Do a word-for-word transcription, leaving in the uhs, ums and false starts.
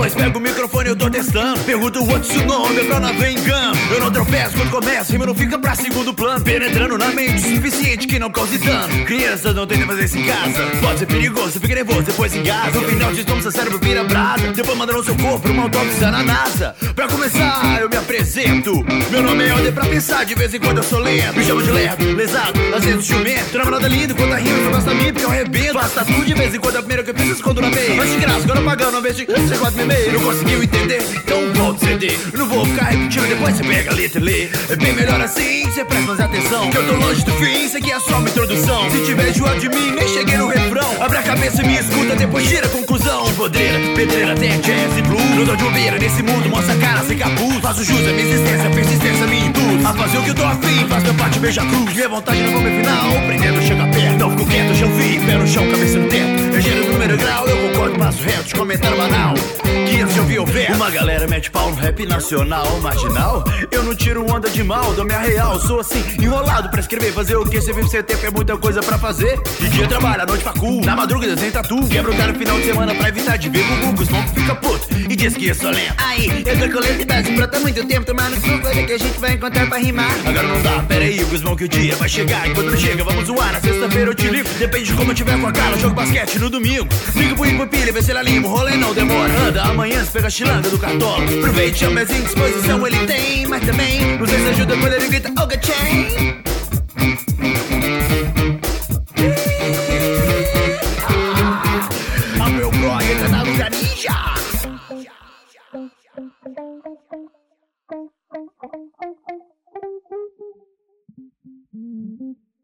Depois pego o microfone e eu tô testando. Pergunto what's your nome, pra não haver engano. Eu não tropeço quando começo, rima não fica pra segundo plano. Penetrando na mente o suficiente que não cause dano. Crianças não tentem fazer isso em casa. Pode ser perigoso, fica nervoso, depois engasa. No final de como seu cérebro vira brasa. Depois mandando seu corpo uma autópsia na NASA. Pra começar, eu me apresento. Meu nome é Helder pra pensar, de vez em quando eu sou lento. Me chamo de lerdo, lesado, fazendo ciumento. Trama nada lindo, quando a rima você gosta de mim, porque eu arrebento. Faço tudo de vez em quando, é a primeira que eu penso, escondo na meia. Mas de graça, agora pagando, ao invés de você quase me meio. Não conseguiu entender? Então volta o C D. Eu não vou ficar repetindo, depois você pega a letra e lê. É bem melhor assim, você presta mais atenção. Que eu tô longe do fim, isso aqui é só uma introdução. Se tiver enjoado de mim, nem cheguei no refrão. Abre a cabeça e me escuta, depois tira a conclusão. De podreira, pedreira, até jazz e blues. Não dou de bobeira nesse mundo, mostra a cara sem capuz. Faço jus à minha existência, persistência me induz a fazer o que eu tô afim, faz minha parte, beija a cruz. Minha vontade não come final, prendendo chega perto. Não fico quieto, chão fico, pé no chão, cabeça no teto. É gênero número grau, eu concordo, passo reto. De comentário banal, que antes de ouvir o verso. Uma galera mete pau no rap nacional marginal. Eu não tiro onda de mal, dou minha real. Sou assim, enrolado pra escrever, fazer o que você vive sem tempo, é muita coisa pra fazer. De dia trabalho, à noite facu, na madruga desenho tatu. Quebra o cara no final de semana pra evitar de ver o Google. Os malucos fica puto e diz que eu sou lento. Aí, eu tô com lentidade, brota muito tempo. Tomando suco, coisa que a gente vai encontrar pra rimar. Agora não dá, pera aí, Guzmão, que o dia vai chegar. Enquanto não chega, vamos zoar, na sexta-feira eu te ligo. Depende de como eu tiver com a cara, jogo basquete no domingo. Liga pro Impopilha, vê se ela lima, o rolê não demora. Anda, amanhã você pega a chilanga do cartola. Aproveite, chama em disposição, ele tem. Mas também, não sei se ajuda quando ele grita, oh, chain. Ah, meu bro, entra na lugar ninja. Thank you.